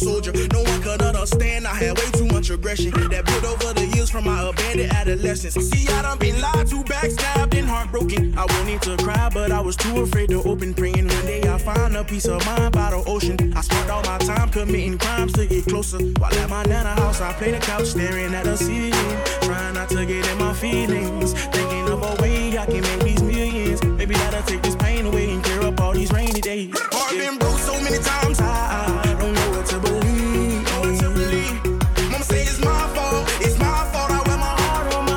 soldier. No one could understand, I had way too much aggression that built over the years from my abandoned adolescence. See, I done been lied to, backstabbed, and heartbroken. I wanted to cry, but I was too afraid to open. Praying one day I'll find a peace of mind by the ocean. I spent all my time committing crimes to get closer. While at my nana house, I play the couch, staring at the ceiling, trying not to get in my feelings, thinking of a way I can make these millions. Maybe that'll take this pain away and clear up all these rainy days. Heart been broke so many times, I don't know what to believe. Mama say it's my fault, I wear my heart on my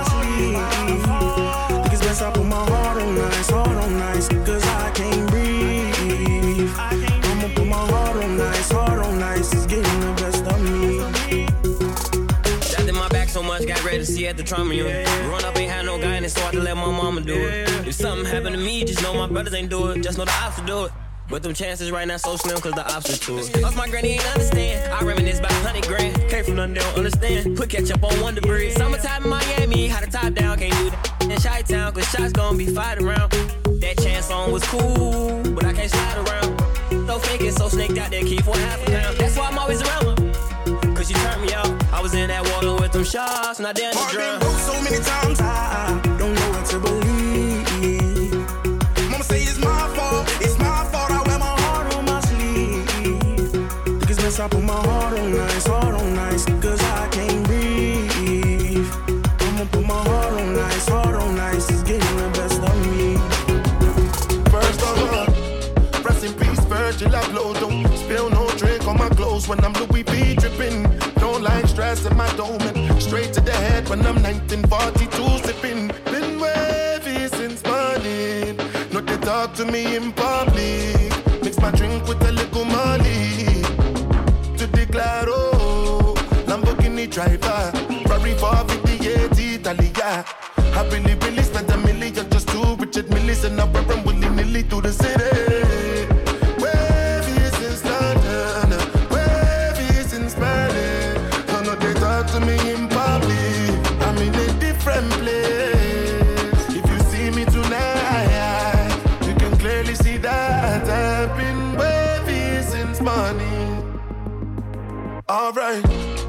sleeve. Think it's best I put my heart on nice, cause I can't breathe. I'ma put my heart on nice, it's getting the best of me. Shot in my back so much, got ready to see at the trauma room. Growing up ain't had no guidance, so I had to let my mama do it. If something happened to me, just know my brothers ain't do it. Just know the ops will do it. But them chances right now so slim, cause the ops are to it. Lost my granny, ain't understand. I reminisce about 100 grand. Came from nothing, they don't understand. Put ketchup on Wonder Bread. Summertime in Miami, how the top down, can't do that in Chi-Town, cause shots gon' be fired around. That chance song was cool, but I can't slide around. So fake it, so snaked out there, keep for half a pound. That's why I'm always around her, cause she turned me out. I was in that water with them shots, not down the drum. Heart been broke so many times, I don't know what to believe. Mama say it's my fault, I wear my heart on my sleeve. Think it's best I put my heart on nice, cause I can't breathe. I'ma put my heart on nice, it's getting the best of me. First of all, rest in peace, Virgil Abloh. Don't spill no drink on my clothes when I'm Louis V dripping. Don't like stress in my dome and straight to the head when I'm 1942 sipping. Been wavy since morning. No, they talk to me in public. Mix my drink with a little Molly. To declare, oh, Lamborghini driver, Ferrari 458 Italia. I really spent $1 million just to Richard Millis, and now I'm willy-nilly through the city. Wavy since London, wavy since Berlin. Oh no, they talk to me in public. I'm in a different place. If you see me tonight, you can clearly see that I've been wavy since morning. Alright,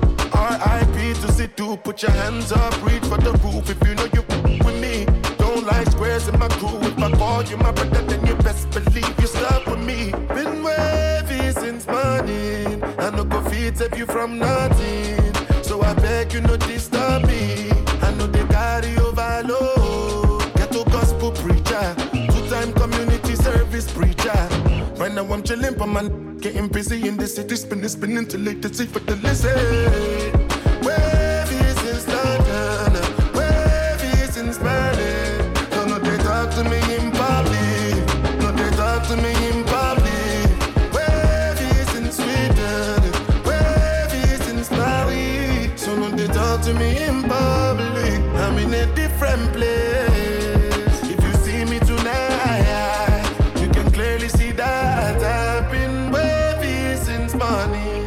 R.I.P. to Sidhu. Put your hands up, reach for the roof if you know you with me. Don't like squares in my crew. If I call you my brother, then you best believe you stuck with me. Been wavy since morning. I no go feed save you from nothing. So I beg you not disturb me. I know they carry overload. Ghetto gospel preacher, 2-time community service preacher. Right now I'm chilling, but man, getting busy in the city, spinning till late to see for the listen. Wavy since London, wavy since Berlin. No, they talk to me in public. No, they talk to me in public. Wavy since Sweden, wavy since Paris. So no, they talk to me in public. I'm in a different place. If you see me tonight, you can clearly see that I've been wavy since morning.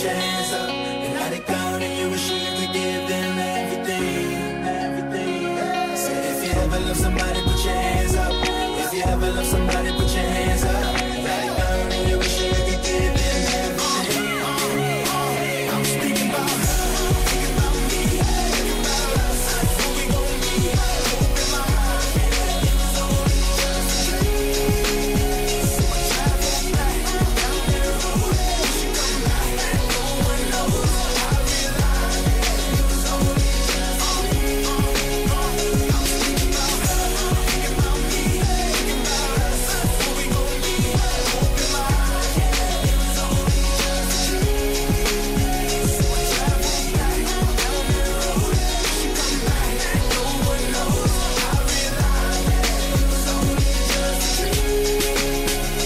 put your hands up and let it go. And you wish you could give them everything, everything. Said if you ever love somebody, put your hands up. If you ever love somebody, put your hands up. Let it go, and you wish you could give them everything. I'm speaking about love, thinking about me, thinking about us. Who we gon' be? Open my heart, and it was only just a dream. So I travel back down that road. She come back, no one knows. I realized it was only just a dream. I'm speaking about love, thinking about me, thinking about us. Who we gon' be? Open my heart, and it was only just a dream. So I travel back down that road. She come back, no one knows. I realized it was only just a dream.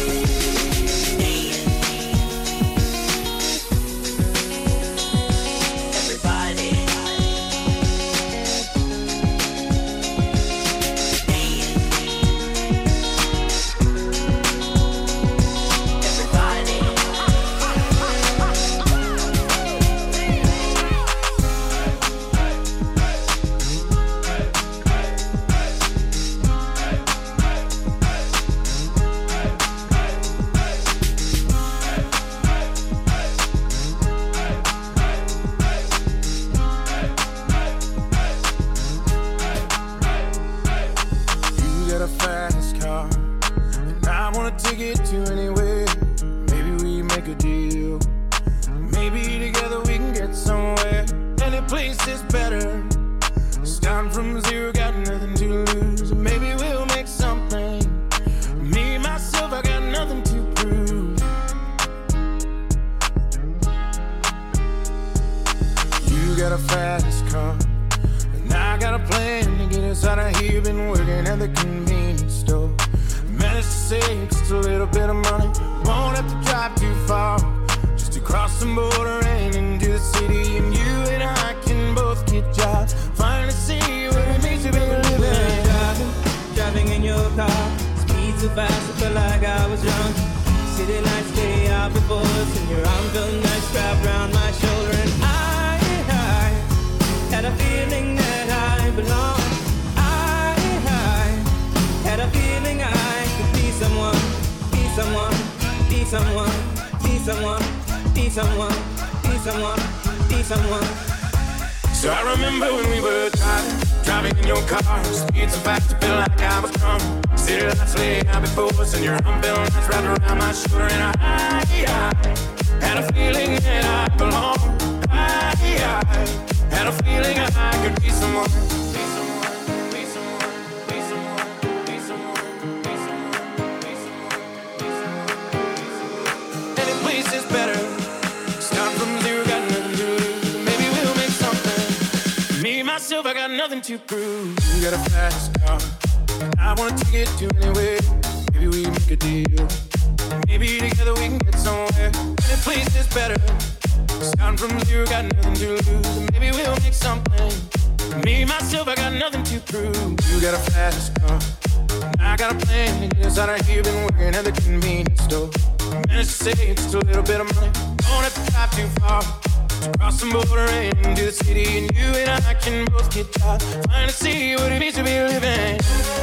You got a fast car, and I wanna take it to anywhere. Maybe we make a deal. Maybe together we can get somewhere. Any place is better. Starting from zero, got nothing to lose. Maybe we'll make something. Me, myself, I got nothing to prove. You got a fast car, and I got a plan to get us out of here. Been working at the convenience store. Managed to save just a little bit of money. Won't have to drive too far, just to cross the border and into the city. And you and I can both get jobs. Finally see what it means to be living. Driving in your car, speed so fast, I felt like I was drunk. City lights stay out before us, and your arm felt nice wrapped around my shoulder. And I had a feeling that I belonged. I had a feeling I could be someone, be someone, be someone, be someone, be someone, be someone, be someone. So I remember when we were driving in your car. Speed so fast, I feel like I was drunk. City lights lay out before us, and your arm felt nice wrapped around my shoulder. And I had a feeling that I belonged. I had a feeling I could be someone. Be someone, be someone, be someone, be someone, be someone, be someone, be someone. Any place is better. Start from zero, got nothing to lose. Maybe we'll make something. Me, myself, I got nothing to prove. You got a fast car, and I wanna take it to anywhere. Maybe we make a deal. Maybe together we can get somewhere. Any place is better. Starting from zero, got nothing to lose. Maybe we'll make something. Me, myself, I got nothing to prove. You got a fast car, and I got a plan to get us out of here. Been working at the convenience store. Managed to save just a little bit of money. Don't have to drive too far, to cross the border and into the city. And you and I can both get jobs. Finally see what it means to be living.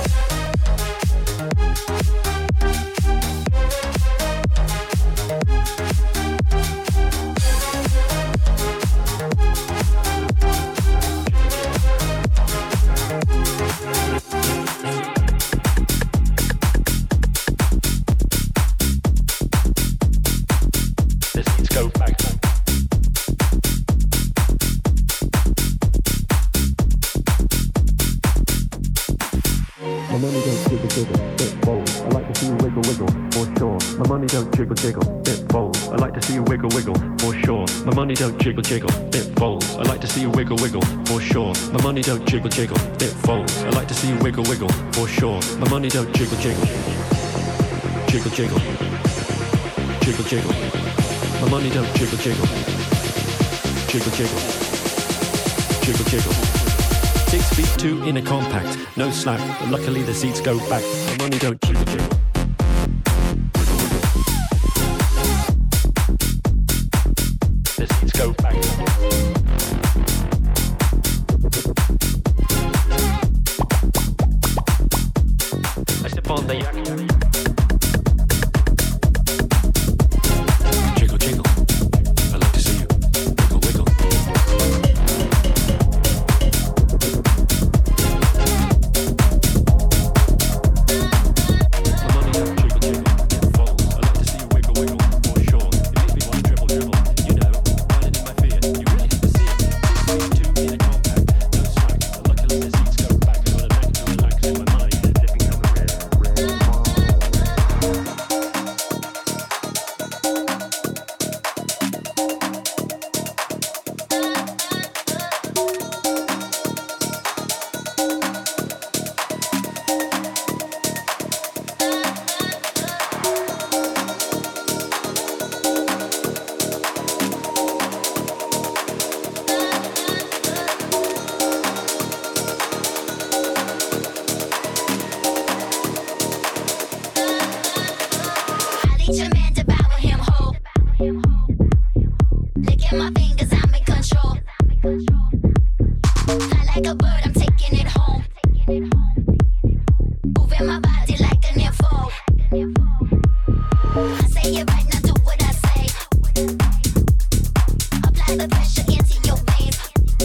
Don't jiggle, jiggle, it falls. I like to see you wiggle, wiggle, for sure. My money don't jiggle, jiggle, it falls. I like to see you wiggle, wiggle, for sure. My money don't jiggle, jiggle, jiggle, jiggle, jiggle, jiggle. My money don't jiggle, jiggle, jiggle, jiggle, jiggle, jiggle. 6'2" in a compact, no slack, but luckily the seats go back. My money don't jiggle, jiggle. go back. I step on the yak. Jiggle, jiggle. I like to see you wiggle, wiggle. The money don't jiggle, jiggle. It falls. I like to see you wiggle, wiggle. For sure. It makes me want to dribble, dribble. You know, running in my fear. You really have to see it. 6 feet 2 in a compact. No slacks. I like to let the seats go back. I got a knack to relax in my mind. Dipping on the red. I need your man to devour him whole. Look at my fingers, I'm in control. Fly like a bird, I'm taking it home. Moving my body like an info. I say it right now, do what I say. Apply the pressure into your veins.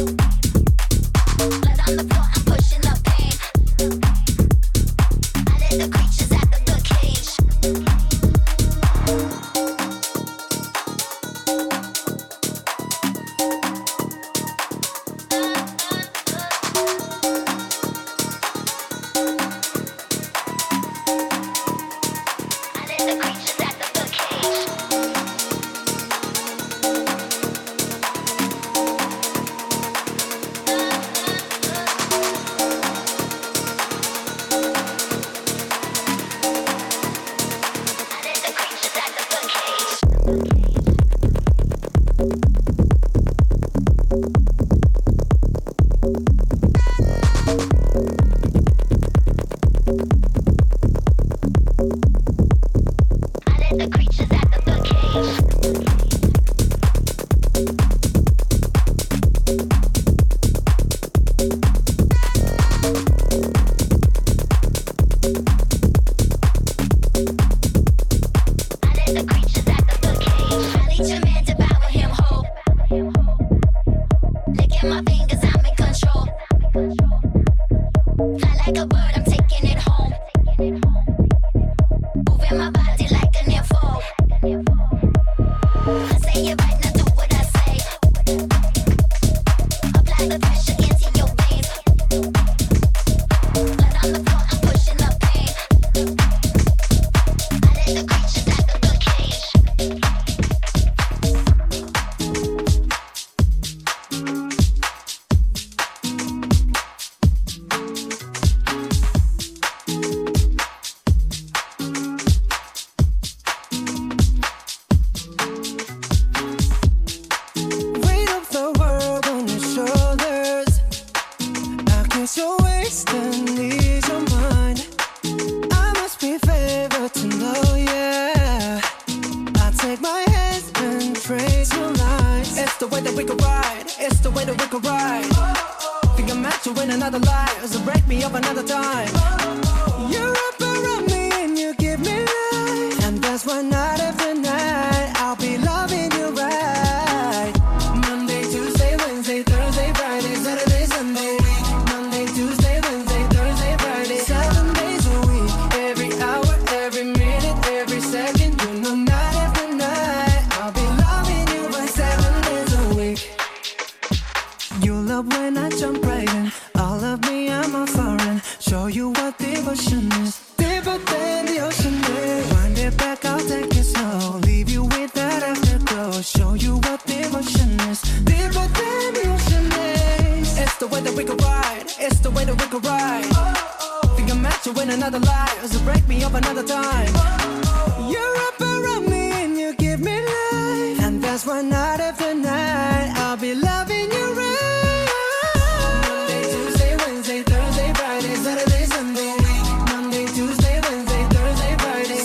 Blood on the floor, I'm pushing the pain. I let the creatures out of the cage.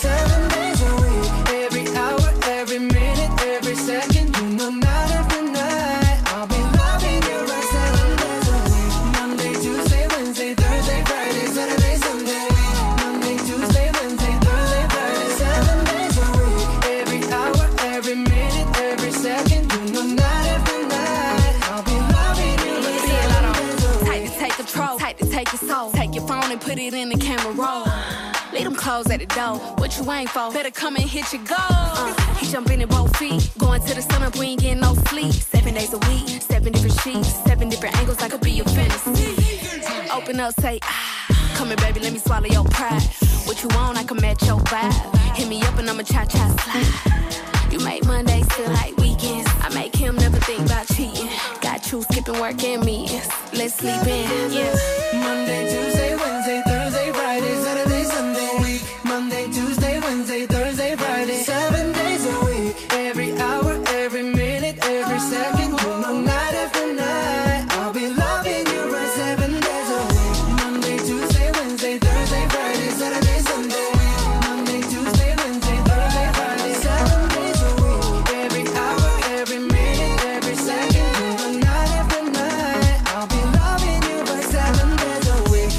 Every minute, every second, you know, night after night. hoe. Type to take your soul. Take your phone and put it in the camera roll. Leave them clothes at the door. What you ain't for? Better come and hit your goal. He jumping in both feet. Going to the sun up, we ain't getting no sleep. 7 days a week, 7 different sheets, 7 different angles. I could be your fantasy. Open up, say ah. Come here, baby, let me swallow your pride. What you want, I can match your vibe. Hit me up and I'ma cha-cha slide. You make Mondays feel like weekends. I make him never think about cheating. Got you skipping work and meetings. Let's sleep in, yeah. Monday, Tuesday, Wednesday, Thursday, Friday, Saturday, Sunday, week. Monday, Tuesday, Wednesday, Thursday, Friday, 7 days a week. Every hour, every minute, every second, you know, night after night, I'll be loving you for 7 days a week. Monday, Tuesday, Wednesday, Thursday, Friday, Saturday, Sunday, week. Monday, Tuesday, Wednesday, Thursday, Friday, 7 days a week. Every hour, every minute, every second, you know, night after night, I'll be loving you for 7 days a week.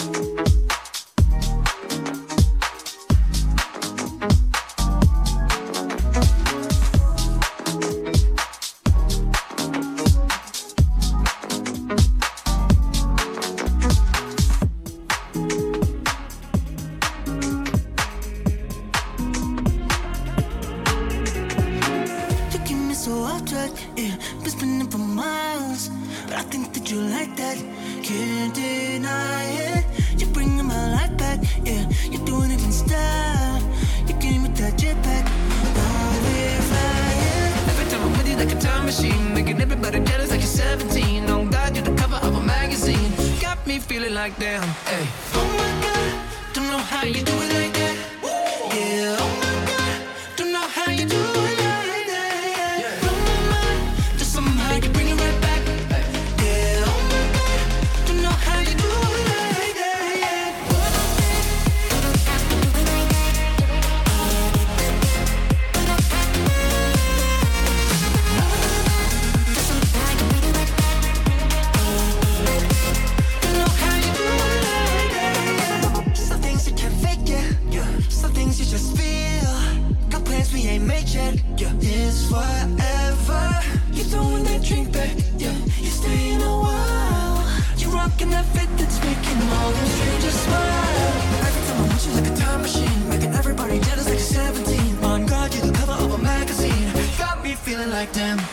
You keep me so off track, yeah. Been spinning for miles, but I think that you like that. Can't deny it. You're bringing my life back, yeah. You're doing it in style. You came with that jetpack. Now we're flying. Every time I'm with you, like a time machine, making everybody jealous like you're 17. Oh God, you're the cover of a magazine. Got me feeling like damn, hey. Oh my God, don't know how you do it like that. Yeah, oh my God, don't know how you do it like that. Yeah. Blow my mind, just somehow you bring it right back. Yeah, oh my God, don't know how you do it like that. Yeah. Don't know how you do it like that. Some things you can't fake, yeah. Some things you just feel. Got plans we ain't made yet, yeah. It's forever. You throwing that drink back, yeah. You staying a while. You rocking that fit that's making all them strangers smile. Every time I'm with you like a time machine, making everybody jealous like you're 17. On God, you're the cover of a magazine. Got me feeling like damn.